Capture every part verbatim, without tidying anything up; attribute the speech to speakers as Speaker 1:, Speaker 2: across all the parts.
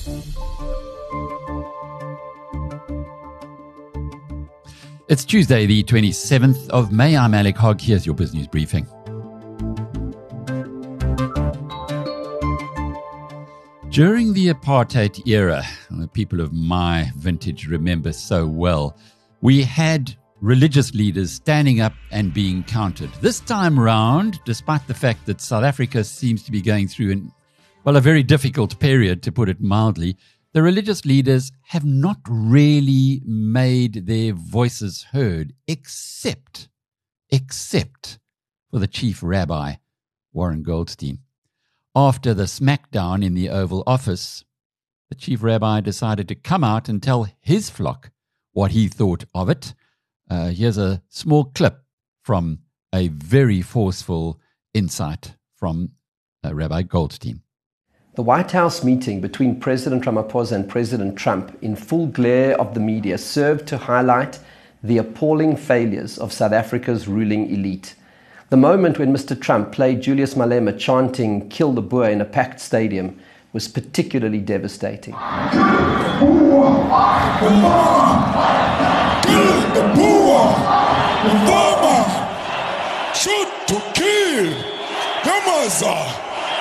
Speaker 1: It's Tuesday, the twenty-seventh of May. I'm Alec Hogg. Here's your business briefing. During the apartheid era, the people of my vintage remember so well, we had religious leaders standing up and being counted. This time round, despite the fact that South Africa seems to be going through, an, well, a very difficult period, to put it mildly, the religious leaders have not really made their voices heard, except, except for the chief rabbi, Warren Goldstein. After the smackdown in the Oval Office, the chief rabbi decided to come out and tell his flock what he thought of it. Uh, here's a small clip from a very forceful insight from uh, Rabbi Goldstein.
Speaker 2: The White House meeting between President Ramaphosa and President Trump in full glare of the media served to highlight the appalling failures of South Africa's ruling elite. The moment when Mister Trump played Julius Malema chanting "Kill the Boer" in a packed stadium was particularly devastating.
Speaker 3: Kill the Boer! The farmer! Shoot to kill! Yamaza!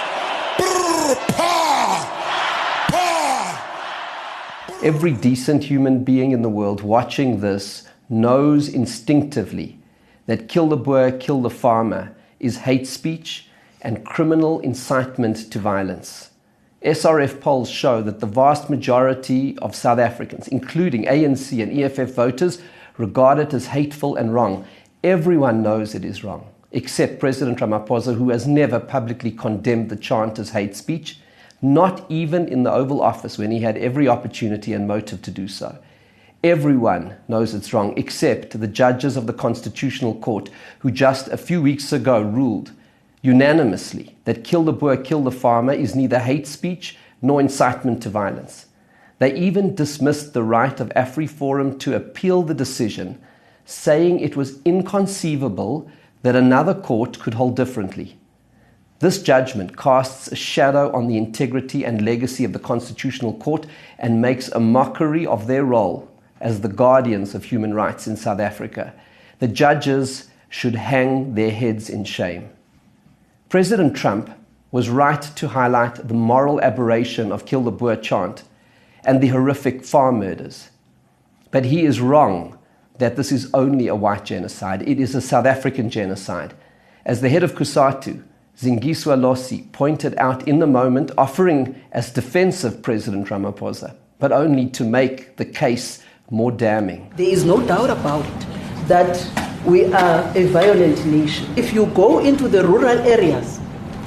Speaker 2: Every decent human being in the world watching this knows instinctively that "kill the Boer, kill the farmer" is hate speech and criminal incitement to violence. S R F polls show that the vast majority of South Africans, including A N C and E F F voters, regard it as hateful and wrong. Everyone knows it is wrong, except President Ramaphosa, who has never publicly condemned the chant as hate speech, not even in the Oval Office when he had every opportunity and motive to do so. Everyone knows it's wrong, except the judges of the Constitutional Court, who just a few weeks ago ruled unanimously that "kill the Boer, kill the farmer" is neither hate speech nor incitement to violence. They even dismissed the right of AfriForum to appeal the decision, saying it was inconceivable that another court could hold differently. This judgment casts a shadow on the integrity and legacy of the Constitutional Court and makes a mockery of their role as the guardians of human rights in South Africa. The judges should hang their heads in shame. President Trump was right to highlight the moral aberration of "Kill the Boer" chant and the horrific farm murders. But he is wrong that this is only a white genocide. It is a South African genocide. As the head of COSATU, Zingiswa Losi, pointed out in the moment, offering as defense of President Ramaphosa, but only to make the case more damning.
Speaker 4: There is no doubt about it that we are a violent nation. If you go into the rural areas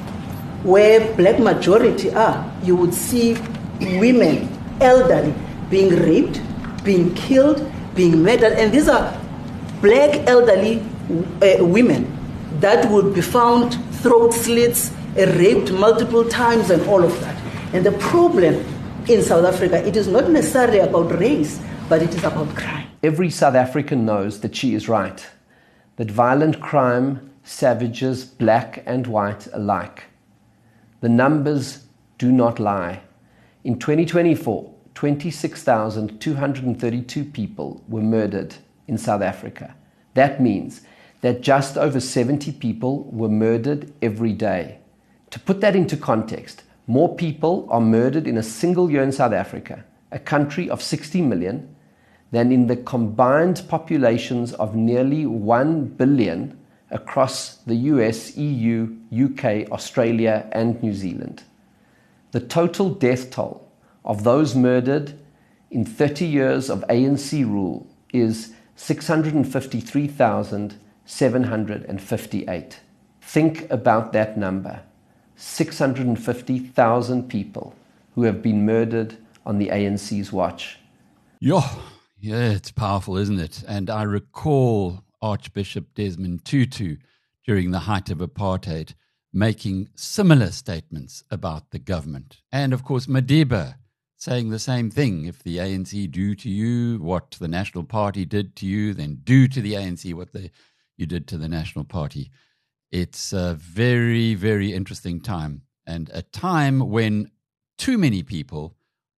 Speaker 4: where black majority are, you would see women, elderly, being raped, being killed, being murdered, and these are black elderly uh, women that would be found throat slits, uh, raped multiple times, and all of that. And the problem in South Africa, it is not necessarily about race, but it is about crime.
Speaker 2: Every South African knows that she is right, that violent crime savages black and white alike. The numbers do not lie. In twenty twenty-four, twenty-six thousand two hundred thirty-two people were murdered in South Africa. That means that just over seventy people were murdered every day. To put that into context, more people are murdered in a single year in South Africa, a country of sixty million, than in the combined populations of nearly one billion across the U S, E U, U K, Australia, and New Zealand. The total death toll of those murdered in thirty years of A N C rule is six hundred fifty-three thousand seven hundred fifty-eight. Think about that number. six hundred fifty thousand people who have been murdered on the A N C's watch.
Speaker 1: Yeah, yeah, it's powerful, isn't it? And I recall Archbishop Desmond Tutu during the height of apartheid making similar statements about the government. And of course, Madiba saying the same thing. If the A N C do to you what the National Party did to you, then do to the A N C what the, you did to the National Party. It's a very, very interesting time, and a time when too many people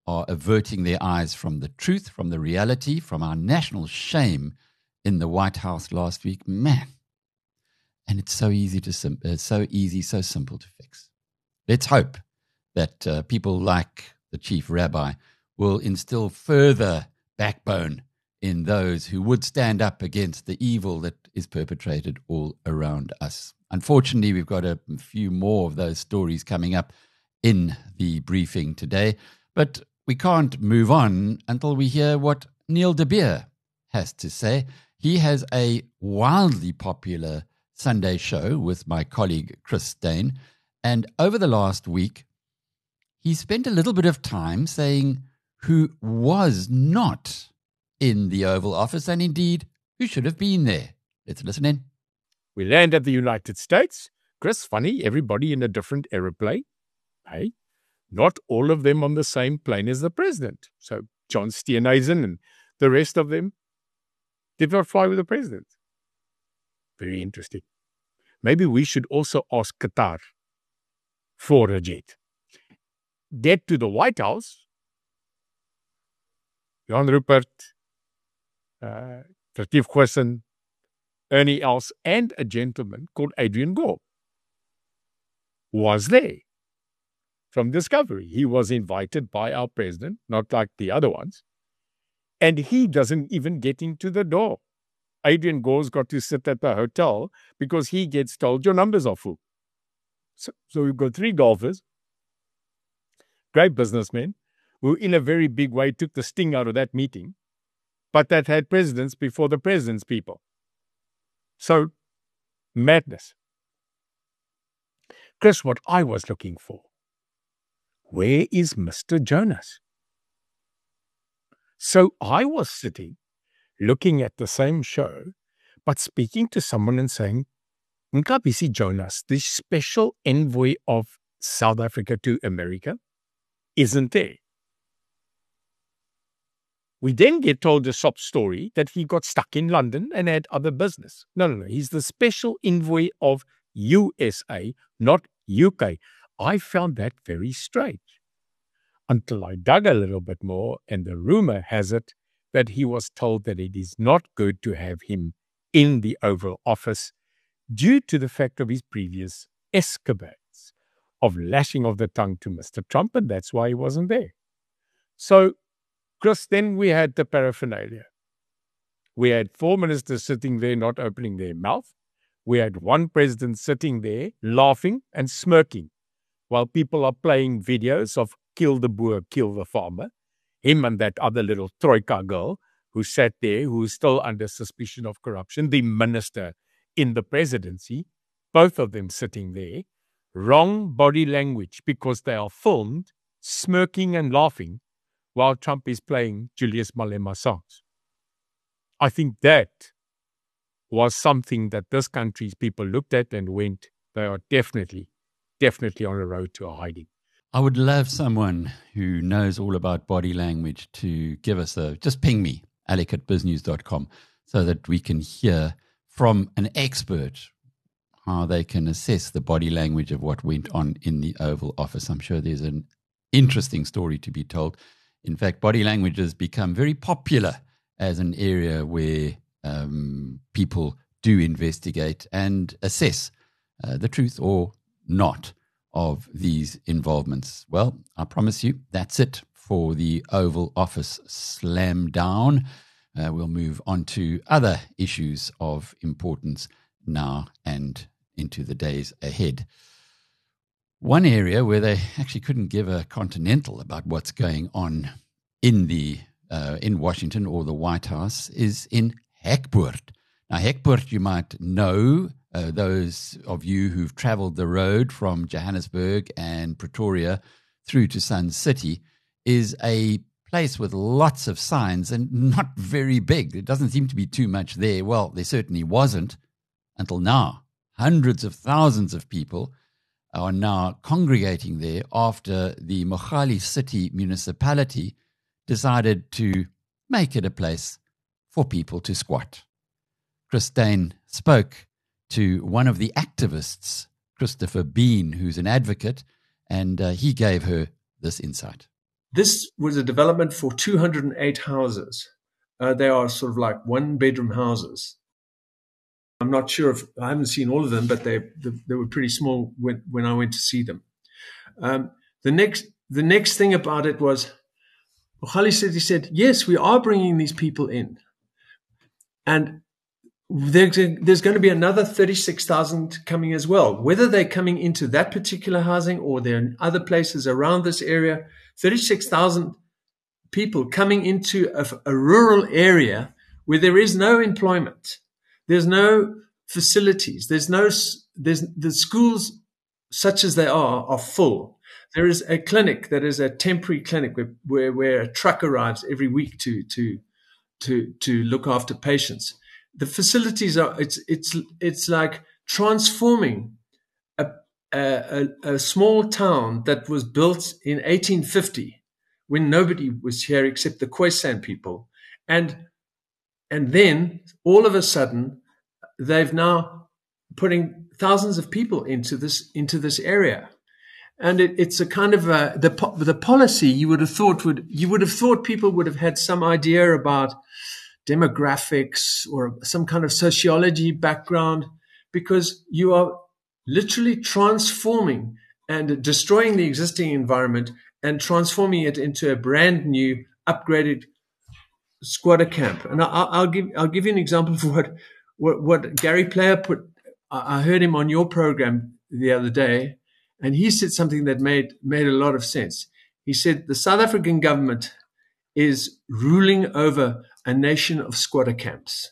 Speaker 1: are averting their eyes from the truth, from the reality, from our national shame in the White House last week. Man, and it's so easy to sim- uh, so easy, so simple to fix. Let's hope that uh, people like the chief rabbi will instill further backbone in those who would stand up against the evil that is perpetrated all around us. Unfortunately, we've got a few more of those stories coming up in the briefing today, but we can't move on until we hear what Neil de Beer has to say. He has a wildly popular Sunday show with my colleague Chris Steyn, and over the last week, he spent a little bit of time saying who was not in the Oval Office and indeed who should have been there. Let's listen in.
Speaker 5: We land at the United States. Chris, funny, everybody in a different aeroplane. Hey, not all of them on the same plane as the president. So John Steenhuisen and the rest of them did not fly with the president. Very interesting. Maybe we should also ask Qatar for a jet. Get to the White House. Jan Rupert, uh, Retief Goosen, Ernie Els, and a gentleman called Adrian Gore was there from Discovery. He was invited by our president, not like the other ones, and he doesn't even get into the door. Adrian Gore's got to sit at the hotel because he gets told your numbers are full. So, so we've got three golfers, great businessmen, who in a very big way took the sting out of that meeting, but that had presidents before the president's people. So, madness. Chris, what I was looking for, where is Mister Jonas? So I was sitting, looking at the same show, but speaking to someone and saying, Mcabisi Jonas, the special envoy of South Africa to America, isn't there. We then get told a sob story that he got stuck in London and had other business. No, no, no. He's the special envoy of U S A, not U K. I found that very strange until I dug a little bit more, and the rumor has it that he was told that it is not good to have him in the Oval Office due to the fact of his previous escapades of lashing of the tongue to Mister Trump, and that's why he wasn't there. So, Chris, then we had the paraphernalia. We had four ministers sitting there not opening their mouth. We had one president sitting there laughing and smirking while people are playing videos of kill the boer, kill the farmer. Him and that other little troika girl who sat there, who is still under suspicion of corruption, the minister in the presidency, both of them sitting there. Wrong body language because they are filmed smirking and laughing while Trump is playing Julius Malema songs. I think that was something that this country's people looked at and went, they are definitely, definitely on a road to a hiding.
Speaker 1: I would love someone who knows all about body language to give us a, just ping me, alec at biznews dot com, so that we can hear from an expert how they can assess the body language of what went on in the Oval Office. I'm sure there's an interesting story to be told. In fact, body language has become very popular as an area where um, people do investigate and assess uh, the truth or not of these involvements. Well, I promise you, that's it for the Oval Office slam down. Uh, we'll move on to other issues of importance now and into the days ahead. One area where they actually couldn't give a continental about what's going on in the uh, in Washington or the White House is in Hekpoort. Now, Hekpoort, you might know, uh, those of you who've traveled the road from Johannesburg and Pretoria through to Sun City, is a place with lots of signs and not very big. There doesn't seem to be too much there. Well, there certainly wasn't until now. Hundreds of thousands of people are now congregating there after the Mogale City municipality decided to make it a place for people to squat. Chris Steyn spoke to one of the activists, Christopher Bean, who's an advocate, and uh, he gave her this insight.
Speaker 6: this was a development for two hundred eight houses. Uh, they are sort of like one-bedroom houses. I'm not sure if I haven't seen all of them, but they they were pretty small when, when I went to see them. Um, the next the next thing about it was, Mogale said, he said, yes, we are bringing these people in, and there's, there's going to be another thirty-six thousand coming as well. Whether they're coming into that particular housing or they're in other places around this area, thirty-six thousand people coming into a, a rural area where there is no employment. There's no facilities. There's no, there's the schools, such as they are, are full. There is a clinic that is a temporary clinic where, where, where a truck arrives every week to, to, to, to look after patients. The facilities are, it's, it's, it's like transforming a, a, a small town that was built in eighteen fifty when nobody was here except the Khoisan people. And And then all of a sudden, they've now putting thousands of people into this into this area, and it, it's a kind of a, the the policy you would have thought would you would have thought people would have had some idea about demographics or some kind of sociology background, because you are literally transforming and destroying the existing environment and transforming it into a brand new, upgraded squatter camp. And I'll, I'll give I'll give you an example for what what, what Gary Player put. I heard him on your program the other day, and he said something that made made a lot of sense. He said the South African government is ruling over a nation of squatter camps,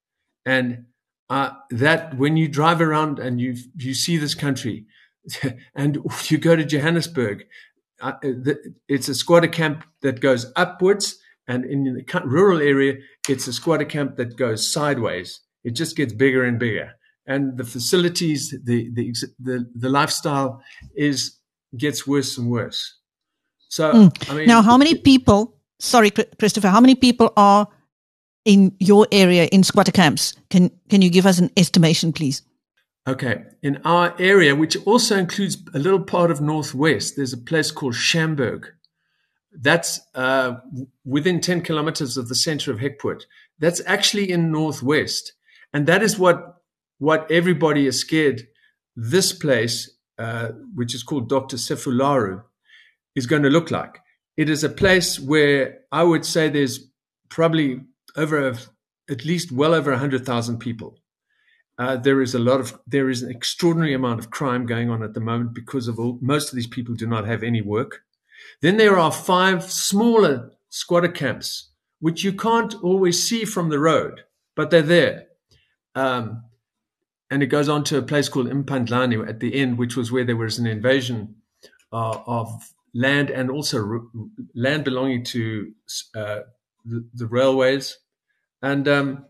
Speaker 6: and uh, that when you drive around and you you see this country, and you go to Johannesburg, uh, it's a squatter camp that goes upwards. And in the rural area, it's a squatter camp that goes sideways. It just gets bigger and bigger. And the facilities, the the the, the lifestyle is gets worse and worse. So,
Speaker 7: mm.
Speaker 6: I mean,
Speaker 7: now, how many people, sorry, Christopher, how many people are in your area in squatter camps? Can Can you give us an estimation, please?
Speaker 6: Okay. In our area, which also includes a little part of Northwest, there's a place called Shamburg. That's uh, within ten kilometers of the center of Hekpoort. That's actually in Northwest. And that is what what everybody is scared this place, uh, which is called Doctor Sefularu, is going to look like. It is a place where I would say there's probably over a, at least well over one hundred thousand people. Uh, there is a lot of, there is an extraordinary amount of crime going on at the moment because of all, most of these people do not have any work. Then there are five smaller squatter camps, which you can't always see from the road, but they're there. Um, and it goes on to a place called Impandlani at the end, which was where there was an invasion uh, of land and also r- land belonging to uh, the, the railways. And um,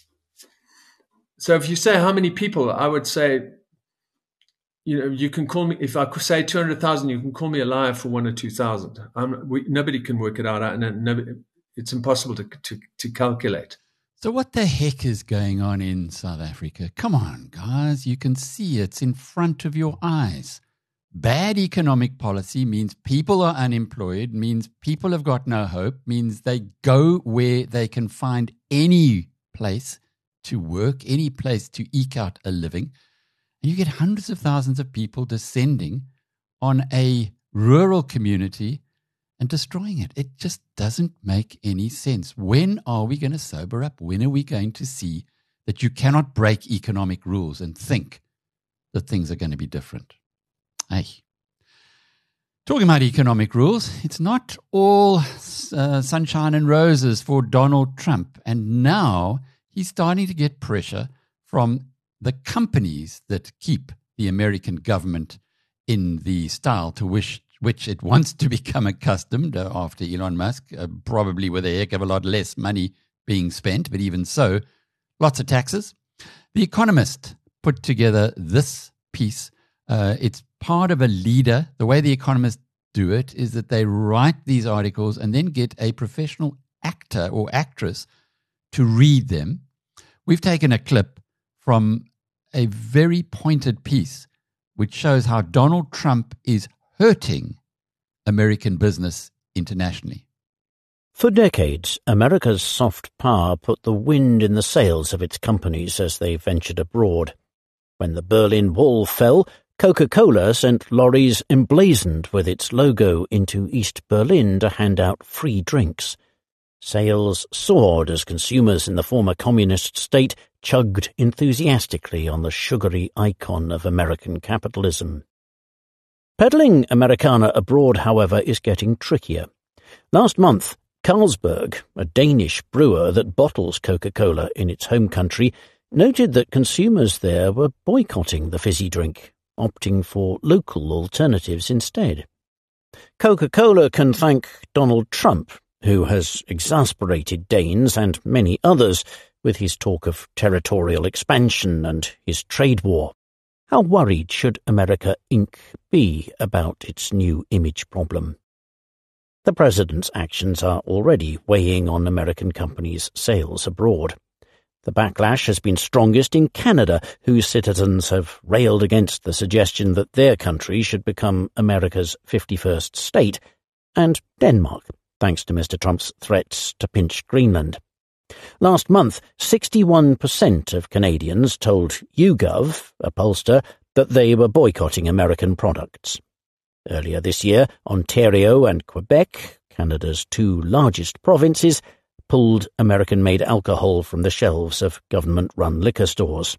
Speaker 6: so if you say how many people, I would say, you know, you can call me, if I could say two hundred thousand, you can call me a liar for one or two thousand. Um, we, nobody can work it out, and nobody, it's impossible to, to, to calculate.
Speaker 1: So what the heck is going on in South Africa? Come on, guys, you can see it's in front of your eyes. Bad economic policy means people are unemployed, means people have got no hope, means they go where they can find any place to work, any place to eke out a living. And you get hundreds of thousands of people descending on a rural community and destroying it. It just doesn't make any sense. When are we going to sober up? When are we going to see that you cannot break economic rules and think that things are going to be different? Hey. Talking about economic rules, it's not all uh, sunshine and roses for Donald Trump. And now he's starting to get pressure from the companies that keep the American government in the style to which, which it wants to become accustomed uh, after Elon Musk, uh, probably with a heck of a lot less money being spent, but even so, lots of taxes. The Economist put together this piece. Uh, it's part of a leader. The way The Economist do it is that they write these articles and then get a professional actor or actress to read them. We've taken a clip from a very pointed piece which shows how Donald Trump is hurting American business internationally.
Speaker 8: For decades, America's soft power put the wind in the sails of its companies as they ventured abroad. When the Berlin Wall fell, Coca-Cola sent lorries emblazoned with its logo into East Berlin to hand out free drinks. Sales soared as consumers in the former communist state chugged enthusiastically on the sugary icon of American capitalism. Peddling Americana abroad, however, is getting trickier. Last month, Carlsberg, a Danish brewer that bottles Coca-Cola in its home country, noted that consumers there were boycotting the fizzy drink, opting for local alternatives instead. Coca-Cola can thank Donald Trump, who has exasperated Danes and many others with his talk of territorial expansion and his trade war. How worried should America Incorporated be about its new image problem? The president's actions are already weighing on American companies' sales abroad. The backlash has been strongest in Canada, whose citizens have railed against the suggestion that their country should become America's fifty-first state, and Denmark, thanks to Mister Trump's threats to pinch Greenland. Last month, sixty-one percent of Canadians told YouGov, a pollster, that they were boycotting American products. Earlier this year, Ontario and Quebec, Canada's two largest provinces, pulled American-made alcohol from the shelves of government-run liquor stores.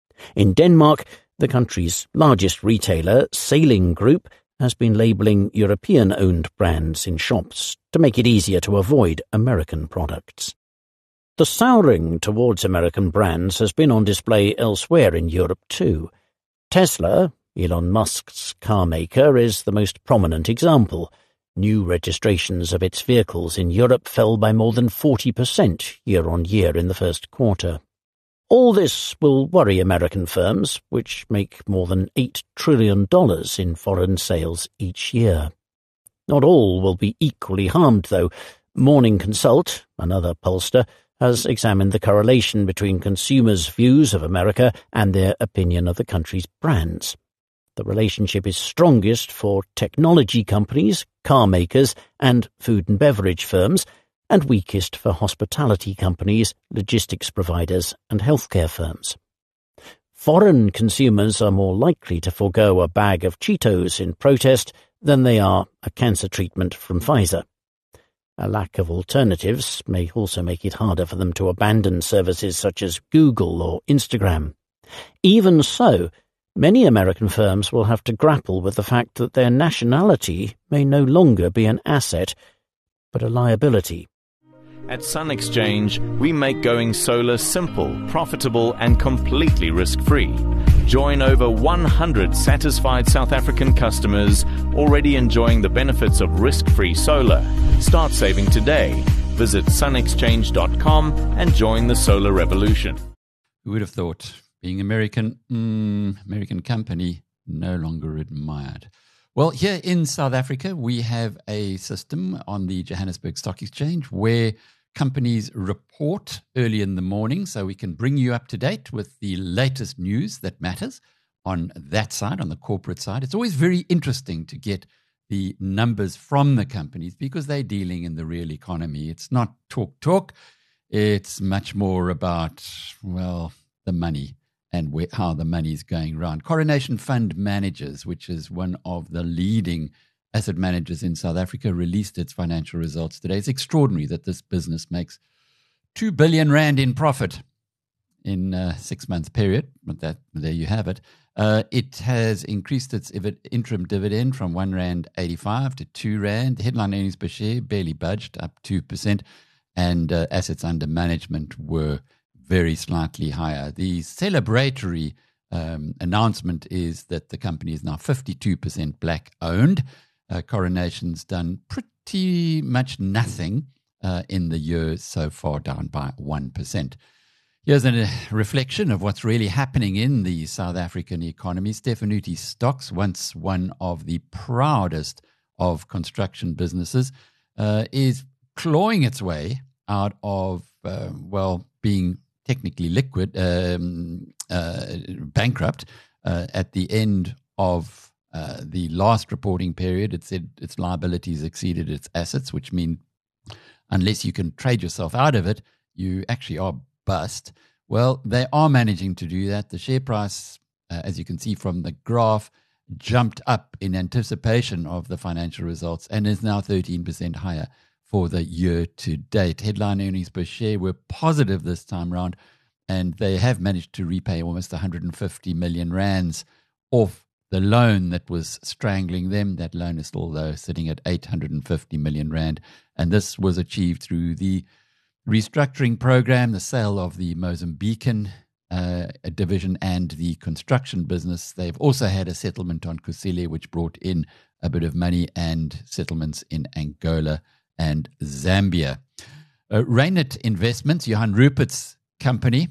Speaker 8: In Denmark, the country's largest retailer, Sailing Group, has been labelling European-owned brands in shops to make it easier to avoid American products. The souring towards American brands has been on display elsewhere in Europe too. Tesla, Elon Musk's car maker, is the most prominent example. New registrations of its vehicles in Europe fell by more than forty percent year-on-year in the first quarter. All this will worry American firms, which make more than eight trillion dollars in foreign sales each year. Not all will be equally harmed, though. Morning Consult, another pollster, has examined the correlation between consumers' views of America and their opinion of the country's brands. The relationship is strongest for technology companies, car makers, and food and beverage firms, and weakest for hospitality companies, logistics providers, and healthcare firms. Foreign consumers are more likely to forego a bag of Cheetos in protest than they are a cancer treatment from Pfizer. A lack of alternatives may also make it harder for them to abandon services such as Google or Instagram. Even so, many American firms will have to grapple with the fact that their nationality may no longer be an asset, but a liability.
Speaker 9: At Sun Exchange, we make going solar simple, profitable, and completely risk-free. Join over one hundred satisfied South African customers already enjoying the benefits of risk-free solar. Start saving today. Visit sun exchange dot com and join the solar revolution.
Speaker 1: Who would have thought being American, mm, American company, no longer admired? Well, here in South Africa, we have a system on the Johannesburg Stock Exchange where companies report early in the morning so we can bring you up to date with the latest news that matters on that side, on the corporate side. It's always very interesting to get the numbers from the companies because they're dealing in the real economy. It's not talk talk. It's much more about, well, the money and where, how the money is going around. Coronation Fund Managers, which is one of the leading asset managers in South Africa, released its financial results today. It's extraordinary that this business makes two billion rand in profit in a six-month period. But that, there you have it. Uh, it has increased its interim dividend from one rand eighty-five to two rand. The headline earnings per share barely budged, up two percent. And uh, assets under management were very slightly higher. The celebratory um, announcement is that the company is now fifty-two percent black-owned. Uh, Coronation's done pretty much nothing uh, in the year so far, down by one percent. Here's a reflection of what's really happening in the South African economy. Stefanuti Stocks, once one of the proudest of construction businesses, uh, is clawing its way out of, uh, well, being technically liquid, um, uh, bankrupt uh, at the end of uh, the last reporting period, it said its liabilities exceeded its assets, which mean unless you can trade yourself out of it, you actually are bust. Well, they are managing to do that. The share price, uh, as you can see from the graph, jumped up in anticipation of the financial results and is now thirteen percent higher for the year to date. Headline earnings per share were positive this time round, and they have managed to repay almost one hundred fifty million rands off the loan that was strangling them. That loan is still, though, sitting at eight hundred fifty million rand, and this was achieved through the restructuring program, the sale of the Mozambican uh, division and the construction business. They've also had a settlement on Kusile, which brought in a bit of money, and settlements in Angola and Zambia. Uh, Reinet Investments, Johan Rupert's company,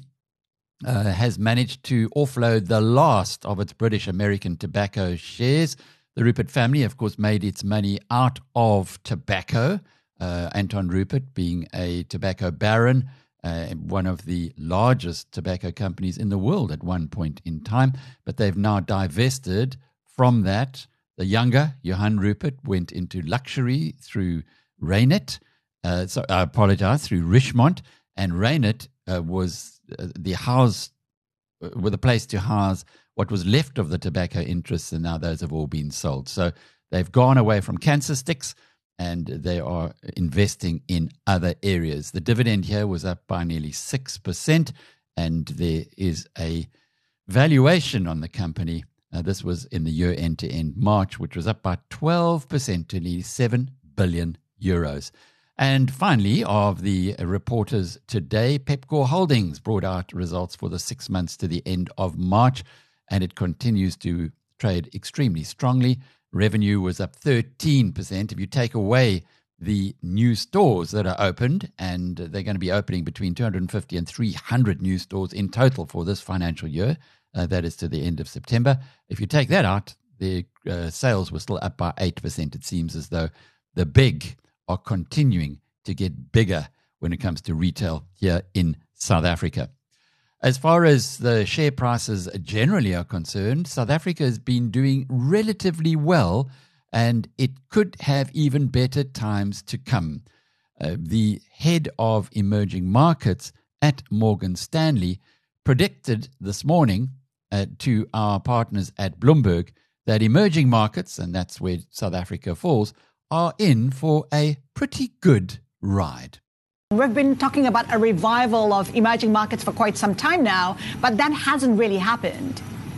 Speaker 1: uh, has managed to offload the last of its British American tobacco shares. The Rupert family, of course, made its money out of tobacco. Uh, Anton Rupert being a tobacco baron, uh, one of the largest tobacco companies in the world at one point in time, but they've now divested from that. The younger Johan Rupert went into luxury through Reinet, uh, so I apologize, through Richemont, and Reinet uh, was uh, the house, uh, were the place to house what was left of the tobacco interests, and now those have all been sold. So they've gone away from cancer sticks, and they are investing in other areas. The dividend here was up by nearly six percent, and there is a valuation on the company. Uh, this was in the year end to end March, which was up by twelve percent to nearly seven billion euros. And finally, of the reporters today, Pepkor Holdings brought out results for the six months to the end of March, and it continues to trade extremely strongly. Revenue was up thirteen percent. If you take away the new stores that are opened, and they're going to be opening between two hundred fifty and three hundred new stores in total for this financial year, uh, that is to the end of September. If you take that out, the uh, sales were still up by eight percent. It seems as though the big are continuing to get bigger when it comes to retail here in South Africa. As far as the share prices generally are concerned, South Africa has been doing relatively well, and it could have even better times to come. Uh, the head of emerging markets at Morgan Stanley predicted this morning uh, to our partners at Bloomberg that emerging markets, and that's where South Africa falls, are in for a pretty good ride.
Speaker 10: We've been talking about a revival of emerging markets for quite some time now, but that hasn't really happened.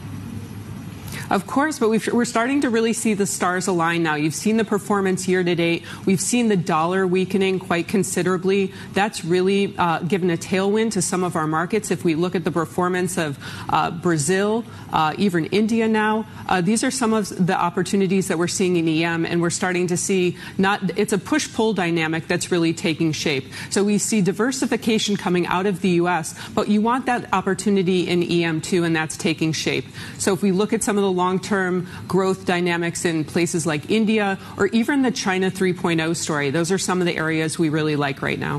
Speaker 11: Of course, but we've, we're starting to really see the stars align now. You've seen the performance year to date. We've seen the dollar weakening quite considerably. That's really uh, given a tailwind to some of our markets. If we look at the performance of uh, Brazil, uh, even India now, uh, these are some of the opportunities that we're seeing in E M, and we're starting to see not, it's a push-pull dynamic that's really taking shape. So we see diversification coming out of the U S, but you want that opportunity in E M too, and that's taking shape. So if we look at some of the long-term growth dynamics in places like India or even the China three point oh story, those are some of the areas we really like right now.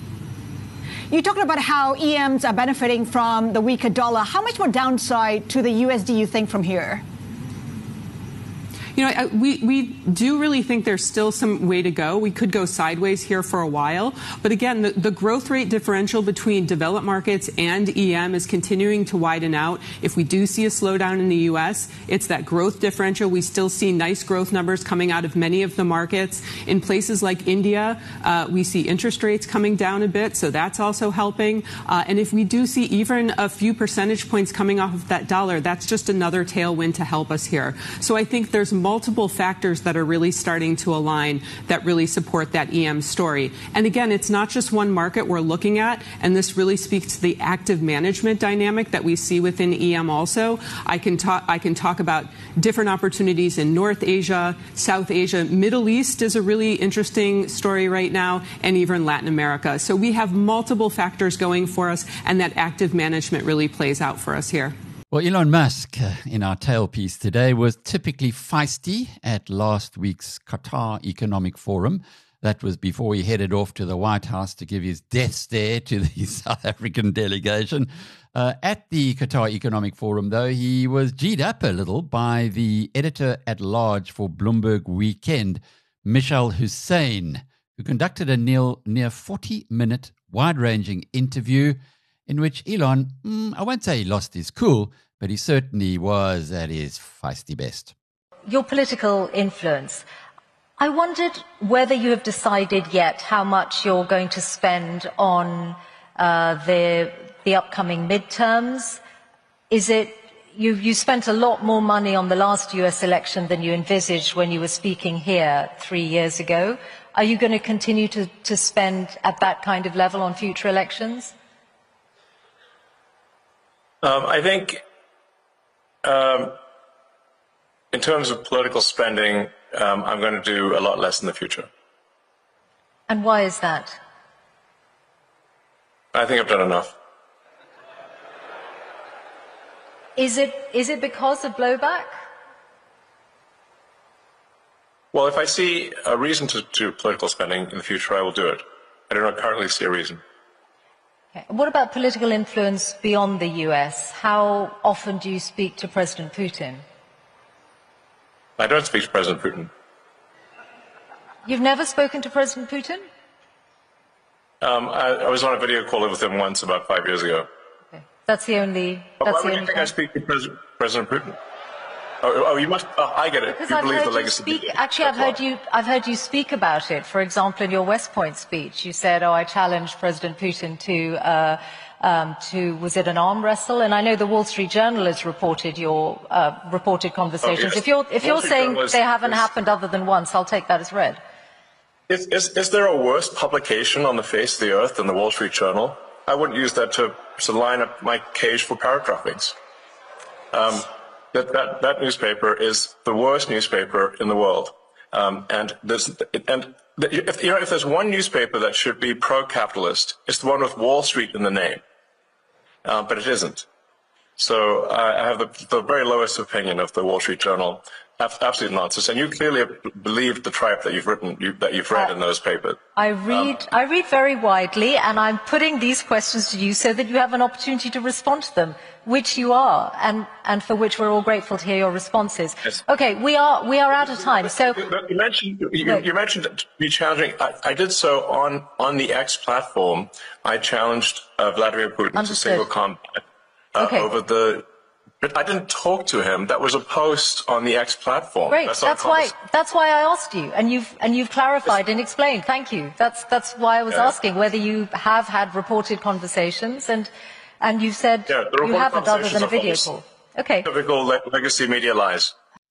Speaker 10: You talked about how E Ms are benefiting from the weaker dollar. How much more downside to the U S D you think from here?
Speaker 11: You know, we, we do really think there's still some way to go. We could go sideways here for a while. But again, the, the growth rate differential between developed markets and E M is continuing to widen out. If we do see a slowdown in the U S, it's that growth differential. We still see nice growth numbers coming out of many of the markets. In places like India, uh, we see interest rates coming down a bit, so that's also helping. Uh, and if we do see even a few percentage points coming off of that dollar, that's just another tailwind to help us here. So I think there's multiple factors that are really starting to align that really support that E M story. And again, it's not just one market we're looking at, and this really speaks to the active management dynamic that we see within E M also. I can talk, I can talk about different opportunities in North Asia, South Asia, Middle East is a really interesting story right now, and even Latin America. So we have multiple factors going for us, and that active management really plays out for us here.
Speaker 1: Well, Elon Musk, uh, in our tailpiece today, was typically feisty at last week's Qatar Economic Forum. That was before he headed off to the White House to give his death stare to the South African delegation. Uh, at the Qatar Economic Forum, though, he was G'd up a little by the editor-at-large for Bloomberg Weekend, Michal Hussein, who conducted a near, near forty-minute wide-ranging interview in which Elon, mm, I won't say he lost his cool, but he certainly was at his feisty best.
Speaker 12: Your political influence. I wondered whether you have decided yet how much you're going to spend on uh, the the upcoming midterms. Is it you? You spent a lot more money on the last U S election than you envisaged when you were speaking here three years ago. Are you going to continue to, to spend at that kind of level on future elections?
Speaker 13: Um, I think, um, in terms of political spending, Um, I'm going to do a lot less in the future.
Speaker 12: And why is that?
Speaker 13: I think I've done enough.
Speaker 12: Is it is it because of blowback?
Speaker 13: Well, if I see a reason to do political spending in the future, I will do it. I do not currently see a reason.
Speaker 12: Okay. What about political influence beyond the U S? How often do you speak to President Putin?
Speaker 13: I don't speak to President Putin.
Speaker 12: You've never spoken to President Putin?
Speaker 13: Um, I, I was on a video call with him once about five years ago.
Speaker 12: Okay. That's the only.
Speaker 13: But
Speaker 12: That's
Speaker 13: why
Speaker 12: the
Speaker 13: would
Speaker 12: only
Speaker 13: you think I
Speaker 12: time.
Speaker 13: speak to Pres- President Putin? Oh, oh, you must. Oh, I get it.
Speaker 12: Because
Speaker 13: you
Speaker 12: I've
Speaker 13: believe
Speaker 12: heard
Speaker 13: the
Speaker 12: you
Speaker 13: legacy.
Speaker 12: speak. Actually, I've heard you. I've heard you speak about it. For example, in your West Point speech, you said, "Oh, I challenged President Putin to." Uh, Um, to was it an arm wrestle? And I know the Wall Street Journal has reported your uh, reported conversations.
Speaker 13: Oh, yes.
Speaker 12: If you're if
Speaker 13: Wall
Speaker 12: you're
Speaker 13: Street
Speaker 12: saying
Speaker 13: Journal is-
Speaker 12: they haven't
Speaker 13: is-
Speaker 12: happened other than once, I'll take that as read.
Speaker 13: Is, is, is there a worse publication on the face of the earth than the Wall Street Journal? I wouldn't use that to, to line up my cage for parrot droppings. Um, that, that, that newspaper is the worst newspaper in the world. Um, and there's, and the, if, you know, if there's one newspaper that should be pro-capitalist, it's the one with Wall Street in the name. Uh, but it isn't. So uh, I have the, the very lowest opinion of the Wall Street Journal. Absolute nonsense. And you clearly have believed the tripe that you've written, you, that you've read uh, in those papers.
Speaker 12: I read, um, I read very widely, and I'm putting these questions to you so that you have an opportunity to respond to them, which you are, and, and for which we're all grateful to hear your responses.
Speaker 13: Yes.
Speaker 12: Okay, we are we are out of time. So
Speaker 13: you mentioned you, you mentioned me challenging. I, I did so on on the X platform. I challenged uh, Vladimir Putin
Speaker 12: Understood.
Speaker 13: to single combat uh,
Speaker 12: okay.
Speaker 13: over the. But I didn't talk to him. That was a post on the X platform.
Speaker 12: Great.
Speaker 13: That's,
Speaker 12: that's why. That's why I asked you, and you've and you've clarified and explained. Thank you. That's that's why I was
Speaker 13: yeah.
Speaker 12: asking whether you have had reported conversations, and and you said
Speaker 13: yeah,
Speaker 12: you haven't other than a video call. Okay.
Speaker 13: Typical le- legacy media lies.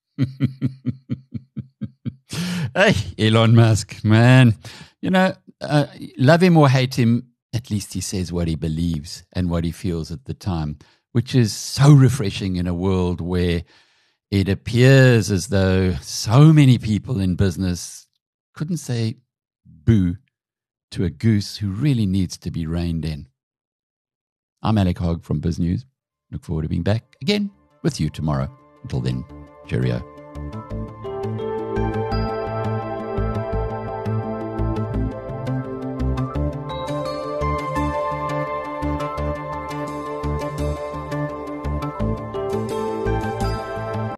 Speaker 1: Hey, Elon Musk, man. You know, uh, love him or hate him, at least he says what he believes and what he feels at the time, which is so refreshing in a world where it appears as though so many people in business couldn't say boo to a goose who really needs to be reined in. I'm Alec Hogg from Biz News. Look forward to being back again with you tomorrow. Until then, cheerio.